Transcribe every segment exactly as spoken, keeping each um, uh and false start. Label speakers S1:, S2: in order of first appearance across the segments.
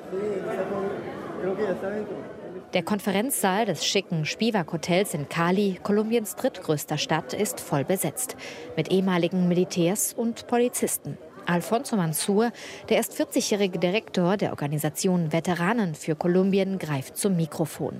S1: Der Konferenzsaal des schicken Spivak-Hotels in Cali, Kolumbiens drittgrößter Stadt, ist voll besetzt. Mit ehemaligen Militärs und Polizisten. Alfonso Mansour, der erst vierzigjährige Direktor der Organisation Veteranen für Kolumbien, greift zum Mikrofon.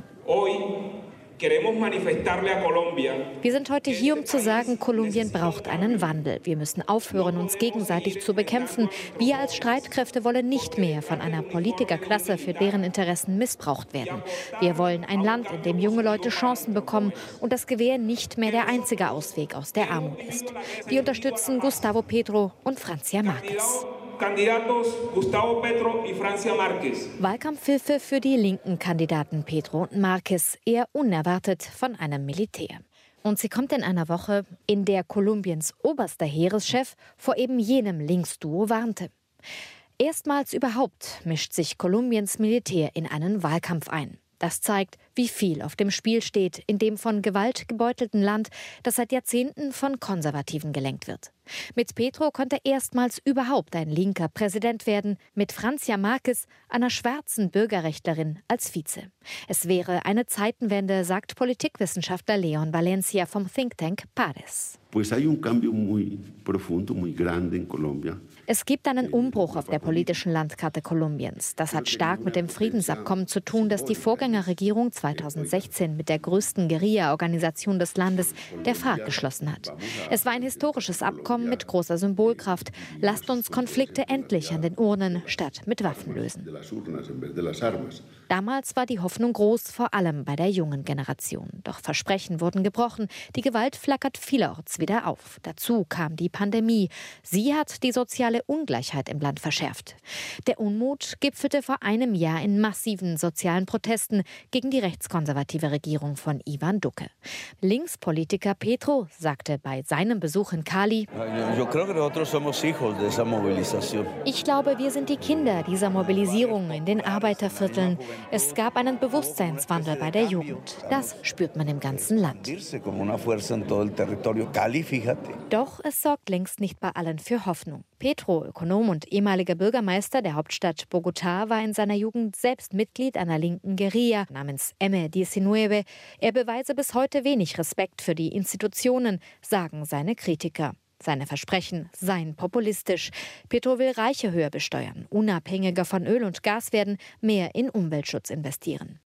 S1: Wir sind heute hier, um zu sagen, Kolumbien braucht einen Wandel. Wir müssen aufhören, uns gegenseitig zu bekämpfen. Wir als Streitkräfte wollen nicht mehr von einer Politikerklasse, für deren Interessen missbraucht werden. Wir wollen ein Land, in dem junge Leute Chancen bekommen und das Gewehr nicht mehr der einzige Ausweg aus der Armut ist. Wir unterstützen Gustavo Petro und Francia Márquez.
S2: Kandidatos Gustavo Petro y Francia Márquez.
S1: Wahlkampfhilfe für die linken Kandidaten Petro und Márquez, eher unerwartet von einem Militär. Und sie kommt in einer Woche, in der Kolumbiens oberster Heereschef vor eben jenem Linksduo warnte. Erstmals überhaupt mischt sich Kolumbiens Militär in einen Wahlkampf ein. Das zeigt, wie viel auf dem Spiel steht in dem von Gewalt gebeutelten Land, das seit Jahrzehnten von Konservativen gelenkt wird. Mit Petro konnte erstmals überhaupt ein linker Präsident werden, mit Francia Márquez, einer schwarzen Bürgerrechtlerin, als Vize. Es wäre eine Zeitenwende, sagt Politikwissenschaftler Leon Valencia vom Think Tank Pares. Es gibt einen Umbruch auf der politischen Landkarte Kolumbiens. Das hat stark mit dem Friedensabkommen zu tun, das die Vorgängerregierung zweitausendsechzehn mit der größten Guerilla-Organisation des Landes, der FARC, geschlossen hat. Es war ein historisches Abkommen mit großer Symbolkraft. Lasst uns Konflikte endlich an den Urnen statt mit Waffen lösen. Damals war die Hoffnung groß, vor allem bei der jungen Generation. Doch Versprechen wurden gebrochen. Die Gewalt flackert vielerorts wieder auf. Dazu kam die Pandemie. Sie hat die soziale Ungleichheit im Land verschärft. Der Unmut gipfelte vor einem Jahr in massiven sozialen Protesten gegen die rechtskonservative Regierung von Iván Duque. Linkspolitiker Petro sagte bei seinem Besuch in Cali: Ich glaube, wir sind die Kinder dieser Mobilisierung in den Arbeitervierteln. Es gab einen Bewusstseinswandel bei der Jugend. Das spürt man im ganzen Land. Doch es sorgt längst nicht bei allen für Hoffnung. Petro, Ökonom und ehemaliger Bürgermeister der Hauptstadt Bogotá, war in seiner Jugend selbst Mitglied einer linken Guerilla namens M neunzehn. Er beweise bis heute wenig Respekt für die Institutionen, sagen seine Kritiker. Seine Versprechen seien populistisch. Petro will Reiche höher besteuern, unabhängiger von Öl und Gas werden, mehr in Umweltschutz investieren.